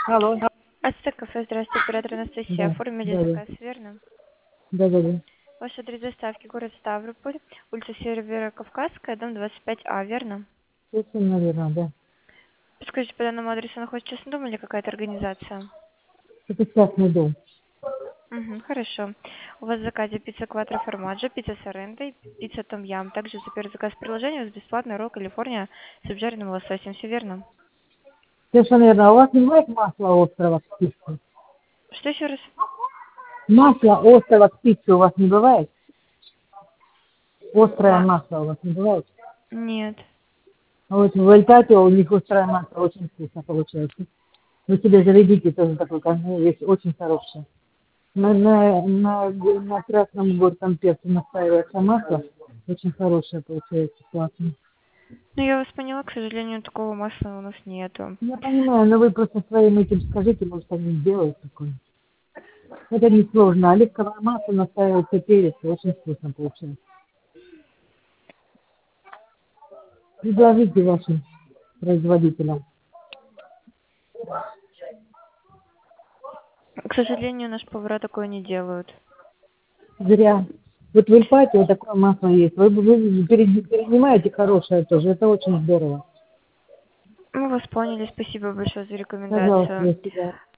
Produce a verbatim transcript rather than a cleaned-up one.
Алло. Ацтек кафе, здравствуйте, оператор Анастасия. Да, Оформили да, да. заказ, верно? Да, да, да. Ваш адрес доставки город Ставрополь, улица Северо-Кавказская, дом двадцать пять А, верно? Совершенно верно, да. Подскажите, по данному адресу находится частный дом или какая-то организация? Это частный дом. Угу, хорошо. У вас в заказе пицца Кватро Формаджо, пицца Соренто, пицца Том Ям. Также за первый заказ приложения у вас бесплатный ролл Калифорния с обжаренным лососем. Все верно? Совершенно верно. А у вас не бывает масла острого к пицце? Что еще раз? Масло острого к пицце у вас не бывает? Острое Ма... масло у вас не бывает? Нет. А вот в Эльпатио у них острое масло очень вкусно получается. Вы себе заведите тоже такой, конечно, есть очень хорошее. На, на, на, на красном горьком перце настаивается масло. Очень хорошее получается, классно. Ну, я вас поняла, к сожалению, такого масла у нас нету. Я понимаю, но вы просто своим этим скажите, может, они сделают такое. Это несложно. Оливковое масло настаивается перец, и очень вкусно получается. Предложите вашим производителям. К сожалению, наши повара такое не делают. Зря. Вот в Ильпате вот такое масло есть. Вы, вы перед- перенимаете хорошее тоже. Это очень здорово. Мы вас поняли, спасибо большое за Пожалуйста, рекомендацию. до свидания.